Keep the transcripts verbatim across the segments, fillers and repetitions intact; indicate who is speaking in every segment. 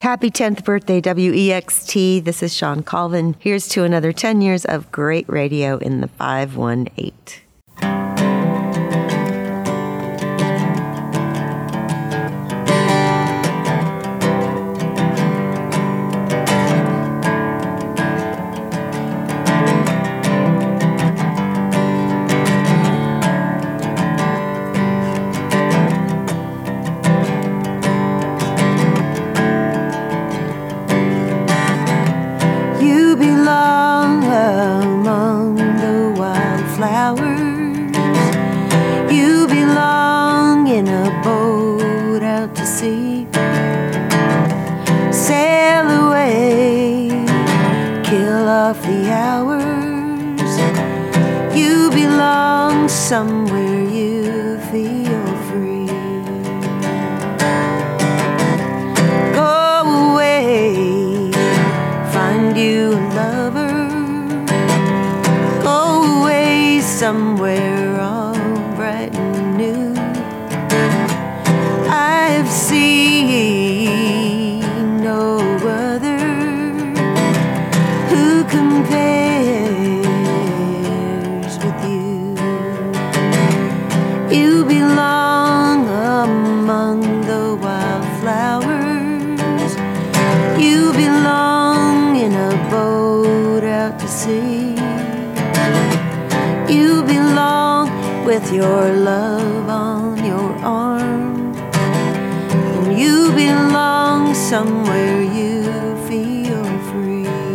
Speaker 1: Happy tenth birthday, W E X T. This is Shawn Colvin. Here's to another ten years of great radio in the five one eight.
Speaker 2: Somewhere you feel free. Go away, find you a lover. Go away somewhere all bright and new. I've seen no other who compares with you. You belong among the wildflowers. You belong in a boat out to sea. You belong with your love on your arm. And you belong somewhere you feel free.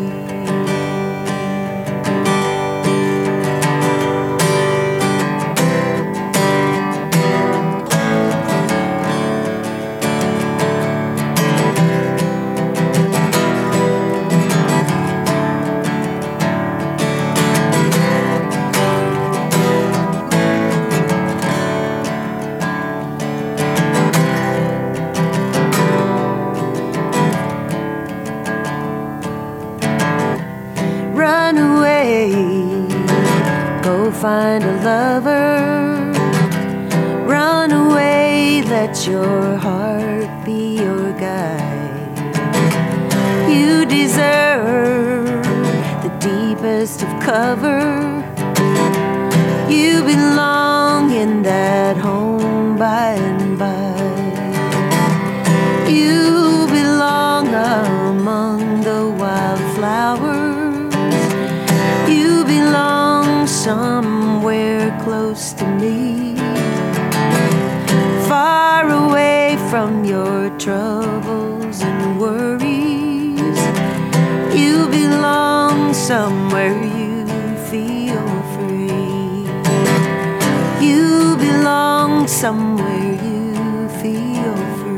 Speaker 2: Find a lover, run away, let your heart be your guide. You deserve the deepest of cover. You belong in that home by and by. You belong among the wildflowers. You belong somewhere close to me, far away from your troubles and worries. You belong somewhere you feel free. You belong somewhere you feel free.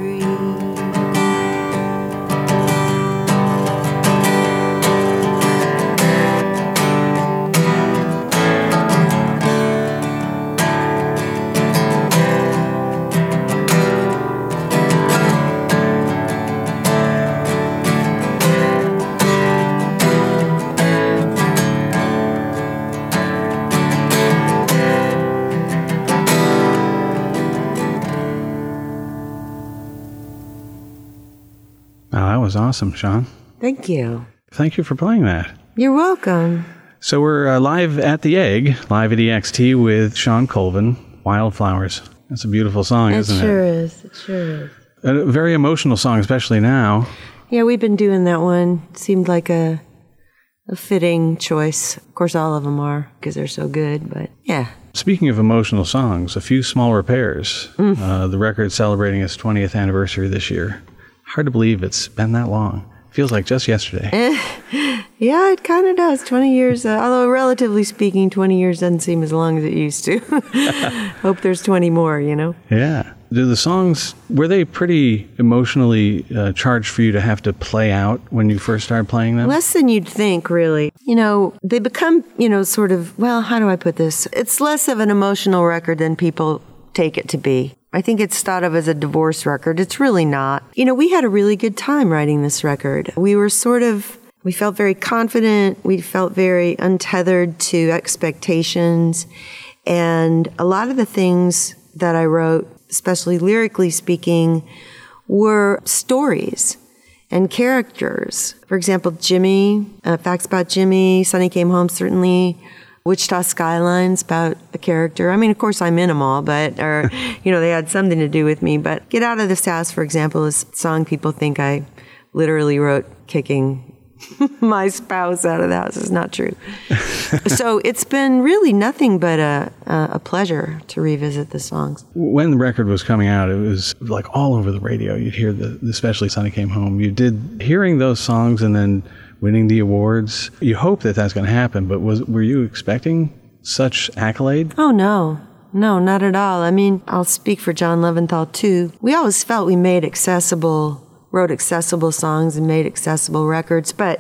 Speaker 3: Was awesome, Shawn.
Speaker 1: Thank you.
Speaker 3: Thank you for playing that.
Speaker 1: You're welcome.
Speaker 3: So we're uh, live at the Egg, live at E X T with Shawn Colvin, Wildflowers. That's a beautiful song,
Speaker 1: it
Speaker 3: isn't
Speaker 1: sure
Speaker 3: it?
Speaker 1: It sure is. It sure is.
Speaker 3: A very emotional song, especially now.
Speaker 1: Yeah, we've been doing that one. Seemed like a a fitting choice. Of course, all of them are because they're so good, but yeah.
Speaker 3: Speaking of emotional songs, A Few Small Repairs, mm. uh, the record celebrating its twentieth anniversary this year. Hard to believe it's been that long. Feels like just yesterday.
Speaker 1: Yeah, it kind of does. twenty years, uh, although relatively speaking, twenty years doesn't seem as long as it used to. Hope there's twenty more, you know?
Speaker 3: Yeah. Do the songs, were they pretty emotionally uh, charged for you to have to play out when you first started playing them?
Speaker 1: Less than you'd think, really. You know, they become, you know, sort of, well, how do I put this? It's less of an emotional record than people take it to be. I think it's thought of as a divorce record. It's really not. You know, we had a really good time writing this record. We were sort of, we felt very confident. We felt very untethered to expectations. And a lot of the things that I wrote, especially lyrically speaking, were stories. and characters. For example, Jimmy, uh, Facts About Jimmy, Sonny Came Home, certainly. Wichita Skylines, about a character. I mean, of course, I'm in them all, but, or, you know, they had something to do with me. But Get Out of This House, for example, is a song people think I literally wrote kicking my spouse out of the house. It's not true. So it's been really nothing but a, a pleasure to revisit the songs.
Speaker 3: When the record was coming out, it was like all over the radio. You'd hear the, especially Sonny Came Home. You did hearing those songs and then winning the awards. You hope that that's going to happen, but was were you expecting such accolade?
Speaker 1: Oh, no. No, not at all. I mean, I'll speak for John Leventhal, too. We always felt we made accessible wrote accessible songs and made accessible records, but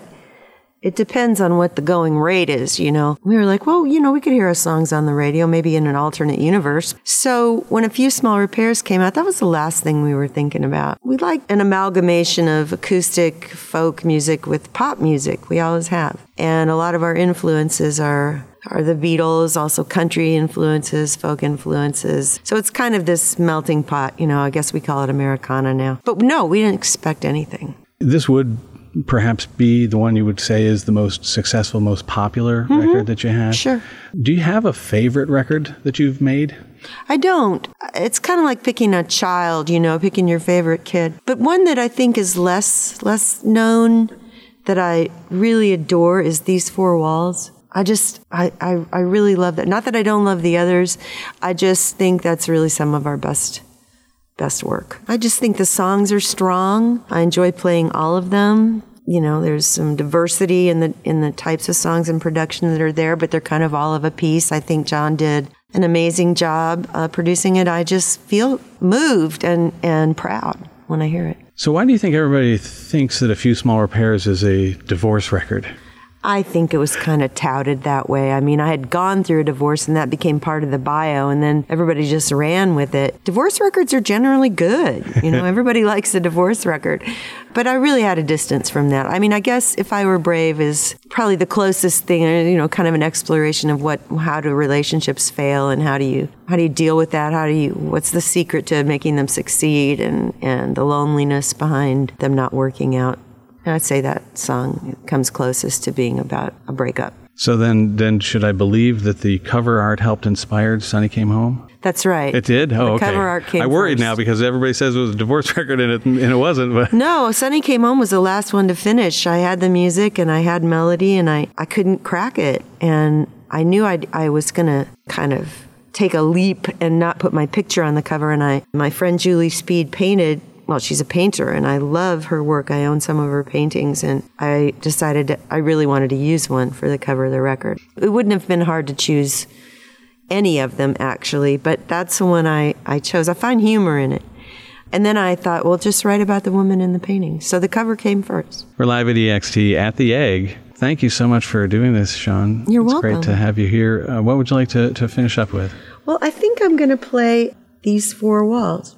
Speaker 1: it depends on what the going rate is, you know. We were like, well, you know, we could hear our songs on the radio, maybe in an alternate universe. So when A Few Small Repairs came out, that was the last thing we were thinking about. We like an amalgamation of acoustic folk music with pop music. We always have. And a lot of our influences are are the Beatles, also country influences, folk influences. So it's kind of this melting pot, you know, I guess we call it Americana now. But no, we didn't expect anything.
Speaker 3: This would perhaps be the one you would say is the most successful, most popular mm-hmm. record that you have.
Speaker 1: Sure.
Speaker 3: Do you have a favorite record that you've made?
Speaker 1: I don't. It's kind of like picking a child, you know, picking your favorite kid. But one that I think is less less known, that I really adore, is These Four Walls. I just, I, I, I really love that. Not that I don't love the others. I just think that's really some of our best best work. I just think the songs are strong. I enjoy playing all of them. You know, there's some diversity in the in the types of songs and production that are there, but they're kind of all of a piece. I think John did an amazing job uh, producing it. I just feel moved and, and proud when I hear it.
Speaker 3: So why do you think everybody thinks that A Few Small Repairs is a divorce record?
Speaker 1: I think it was kind of touted that way. I mean, I had gone through a divorce and that became part of the bio, and then everybody just ran with it. Divorce records are generally good. You know, everybody likes a divorce record. But I really had a distance from that. I mean, I guess If I Were Brave is probably the closest thing, you know, kind of an exploration of what, how do relationships fail and how do you, how do you deal with that? How do you, what's the secret to making them succeed, and, and the loneliness behind them not working out. I'd say that song comes closest to being about a breakup.
Speaker 3: So then, then should I believe that the cover art helped inspire Sonny Came Home?
Speaker 1: That's right.
Speaker 3: It did? Oh,
Speaker 1: the
Speaker 3: okay.
Speaker 1: cover art came
Speaker 3: I worried
Speaker 1: first.
Speaker 3: now because everybody says it was a divorce record and it, and it wasn't. But
Speaker 1: no, Sonny Came Home was the last one to finish. I had the music and I had melody and I, I couldn't crack it. And I knew I'd, I was going to kind of take a leap and not put my picture on the cover. And I, my friend Julie Speed painted. Well, she's a painter, and I love her work. I own some of her paintings, and I decided that I really wanted to use one for the cover of the record. It wouldn't have been hard to choose any of them, actually, but that's the one I, I chose. I find humor in it. And then I thought, well, just write about the woman in the painting. So the cover came first.
Speaker 3: We're live at E X T at the Egg. Thank you so much for doing this, Shawn.
Speaker 1: You're
Speaker 3: it's
Speaker 1: welcome.
Speaker 3: It's great to have you here. Uh, what would you like to, to finish up with?
Speaker 1: Well, I think I'm going to play These Four Walls.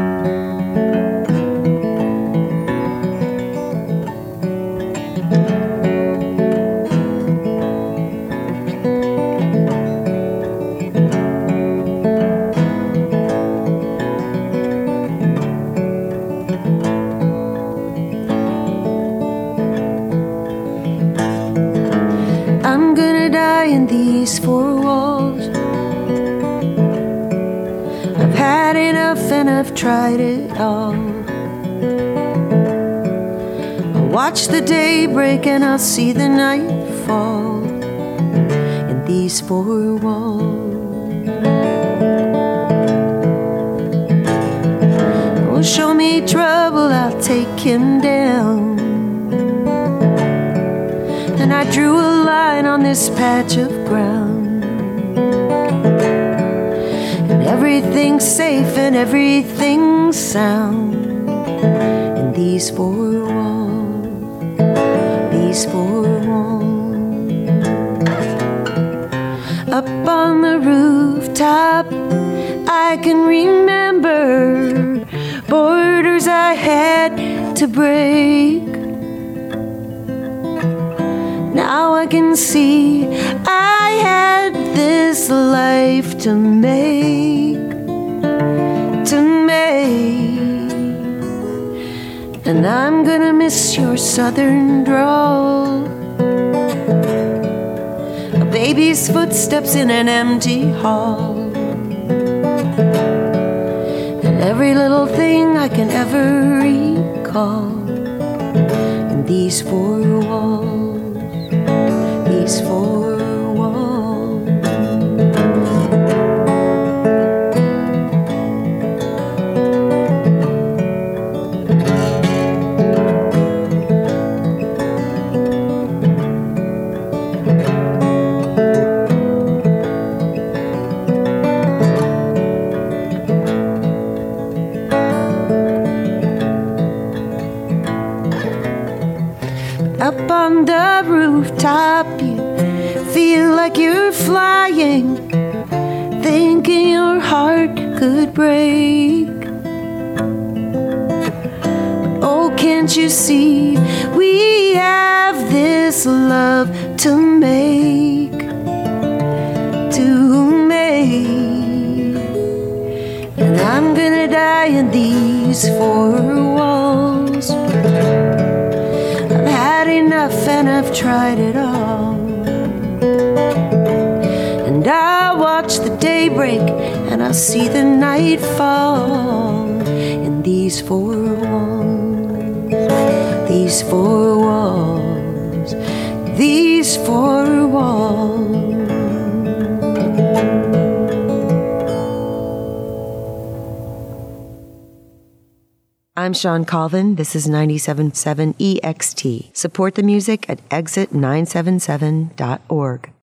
Speaker 1: I'm gonna die in these four walls. I've had enough and I've tried it all. I'll watch the day break and I'll see the night fall in these four walls. Oh, show me trouble, I'll take him down. And I drew a line on this patch of ground. And everything's safe and everything's sound in these four walls, these four walls. Up on the rooftop, I can remember borders I had to break. Now I can see I had this life to make, to make.
Speaker 2: And I'm gonna miss your southern drawl, a baby's footsteps in an empty hall, and every little thing I can ever recall in these four walls, these four walls. Up on the rooftop, you feel like you're flying, thinking your heart could break. Oh, can't you see we have this love to make, to make. And I'm gonna die in these four walls. Enough, and I've tried it all. And I'll watch the day break, and I'll see the night fall in these four walls, these four walls, these four walls.
Speaker 1: I'm Sean Colvin. This is ninety-seven point seven E X T. Support the music at exit nine seven seven dot org.